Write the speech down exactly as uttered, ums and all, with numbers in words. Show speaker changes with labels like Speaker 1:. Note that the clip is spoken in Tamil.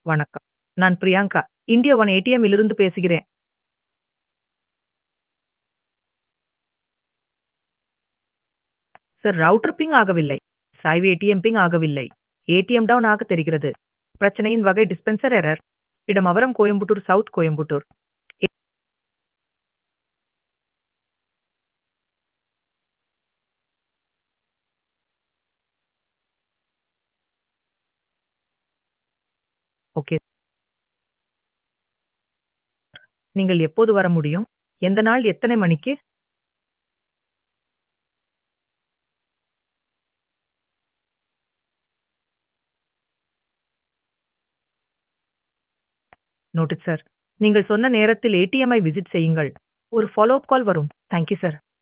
Speaker 1: வணக்கம். நான் பிரியங்கா. இந்தியா ஒன் ஏடிஎம் இலிருந்து பேசுகிறேன். சார் ரவுட்டர் பிங் ஆகவில்லை. சாய்வு ஏடிஎம் பிங் ஆகவில்லை. ஏடிஎம் டவுன் ஆக தெரிகிறது. பிரச்சனையின் வகை டிஸ்பென்சர் எரர். இடம் அவரம் கோயம்புத்தூர், சவுத் கோயம்புத்தூர். எ ஓகே. நீங்கள் எப்போது வர முடியும்? எந்த நாள் எத்தனை மணிக்கு? Noted sir. நீங்கள் சொன்ன நேரத்தில் ஏடிஎம்ஐ விசிட் செய்யுங்கள். ஒரு ஃபாலோ அப் கால் வரும். Thank you sir.